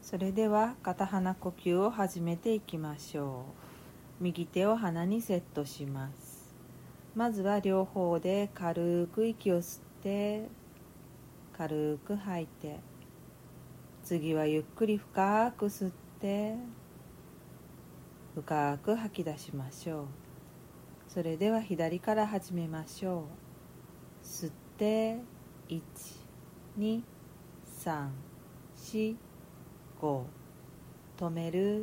それでは片鼻呼吸を始めていきましょう。右手を鼻にセットします。まずは両方で軽く息を吸って軽く吐いて、次はゆっくり深く吸って深く吐き出しましょう。それでは左から始めましょう。吸って1、2、3、4、5、止める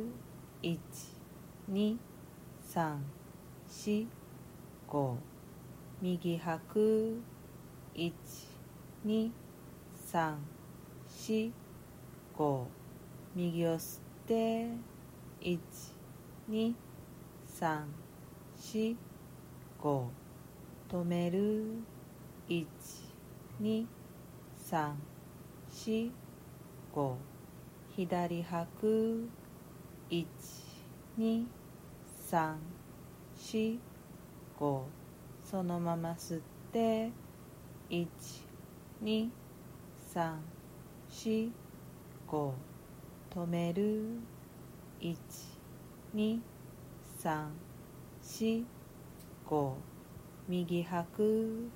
1、2、3、4、5、右吐く1、2、3、4、5、右を吸って1、2、3、4、5、止める1、2、3、4、5、左吐く1、2、3、4、5、そのまま吸って1、2、3、4、5、止める1、2、3、4、5、右吐く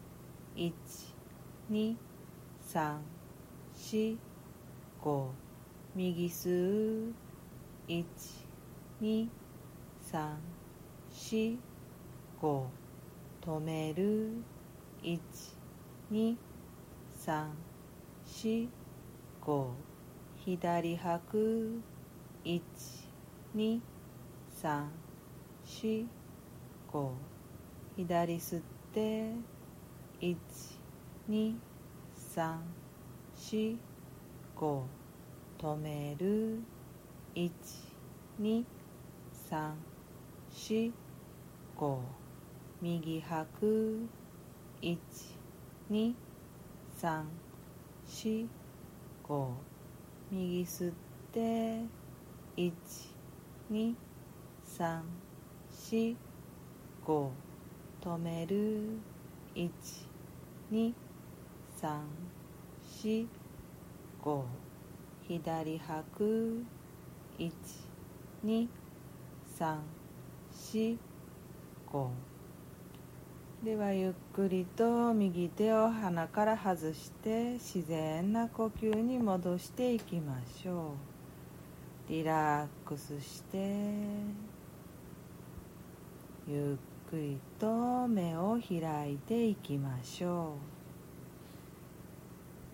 1、2、3、4、5、右吸う1、2、3、4、5、止める1、2、3、4、5、左吐く1、2、3、4、5、左吸って1、2、3、4、5、止める1、2、3、4、5、右吐く1、2、3、4、5、右吸って1、2、3、4、5、止める1、2、3、4、5、左吐く1、2、3、4、5。ではゆっくりと右手を鼻から外して自然な呼吸に戻していきましょう。リラックスしてゆっくりと目を開いていきましょう。